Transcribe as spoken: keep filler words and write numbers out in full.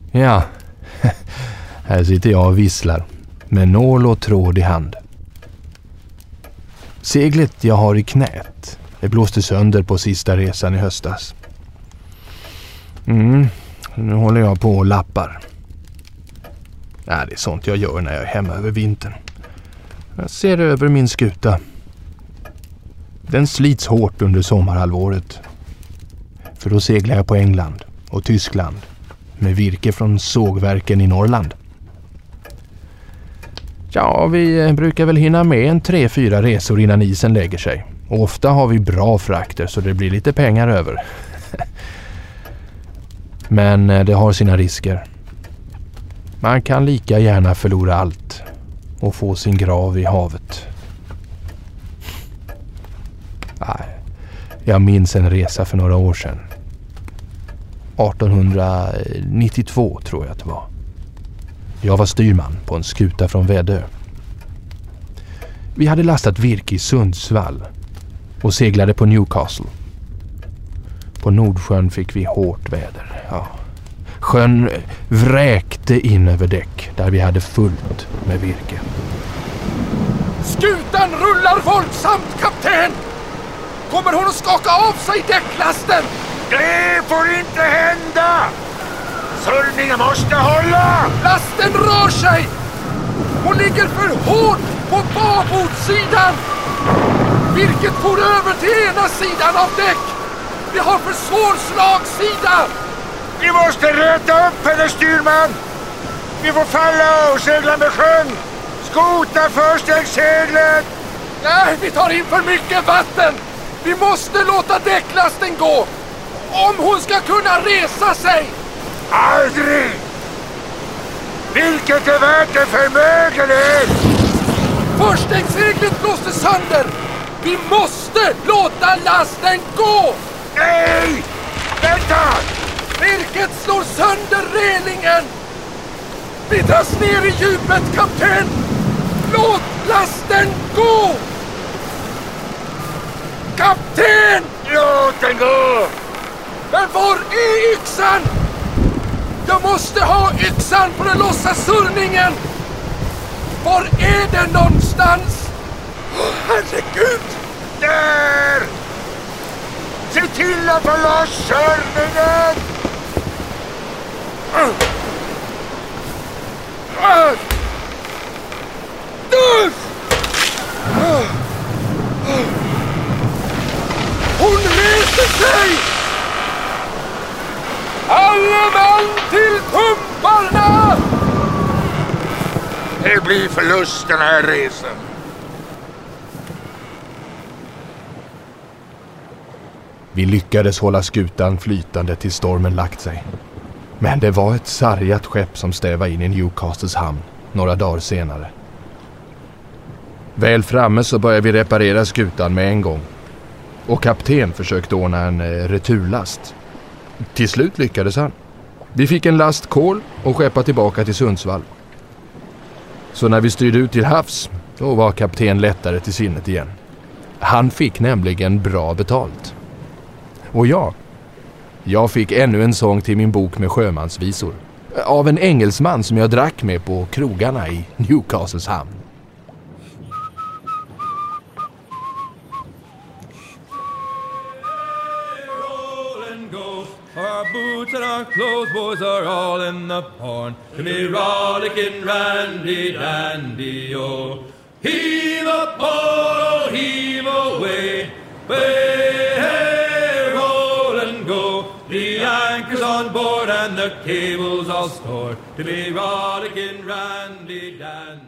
Ja, här sitter jag och visslar med nål och tråd i hand. Seglet jag har i knät, det blåste sönder på sista resan i höstas. Mm, nu håller jag på och lappar. Ja, det är sånt jag gör när jag är hemma över vintern. Jag ser över min skuta. Den slits hårt under sommarhalvåret. För då seglar jag på England och Tyskland med virke från sågverken i Norrland. Ja, vi brukar väl hinna med en tre, fyra resor innan isen lägger sig. Och ofta har vi bra frakter så det blir lite pengar över. Men det har sina risker. Man kan lika gärna förlora allt och få sin grav i havet. Nej, jag minns en resa för några år sedan. arton nittiotvå tror jag att det var. Jag var styrman på en skuta från Väddö. Vi hade lastat virke i Sundsvall och seglade på Newcastle. På Nordsjön fick vi hårt väder. Ja. Sjön vräkte in över däck där vi hade fullt med virke. Skutan rullar våldsamt, kapten! Kommer hon att skaka av sig däcklasten? Det får inte hända! Surrningen måste hålla! Lasten rör sig! Hon ligger för hårt på babordsidan! Virket får över till ena sidan av däck! Vi har för svår slagsida! Vi måste räta upp henne, styrman! Vi får falla och segla med sjön! Skota först, seglet! Nej, vi tar in för mycket vatten! Vi måste låta däcklasten gå! Om hon ska kunna resa sig! Aldrig! Vilket är värt en förmögenhet! Förstängsseglet blåste sönder! Vi måste låta lasten gå! Nej! Vänta! Virket slår sönder relingen! Vi dras ner i djupet, kapten! Låt lasten gå! Kapten! Låt den gå! Men var är yxan? Jag måste ha yxan för att lossa surrningen! Var är den någonstans? Oh, herregud! Där! Se till att få loss surrningen! Uh. Uh. Uh. Uh. Hon reser sig! Alla män till pumparna! Det blir förlust den här resan. Vi lyckades hålla skutan flytande till stormen lagt sig. Men det var ett sargat skepp som stävade in i Newcastles hamn några dagar senare. Väl framme så började vi reparera skutan med en gång. Och kapten försökte ordna en eh, returlast. Till slut lyckades han. Vi fick en last kol och skeppa tillbaka till Sundsvall. Så när vi styrde ut till havs, då var kapten lättare till sinnet igen. Han fick nämligen bra betalt. Och jag, jag fick ännu en sång till min bok med sjömansvisor. Av en engelsman som jag drack med på krogarna i Newcastles hamn. Our boots and our clothes, boys, are all in the pond. To me rollicking randy dandy, oh. Heave up, oh, heave away. Way, hey, roll and go. The anchor's on board and the cable's all stored. To me rollicking randy dandy.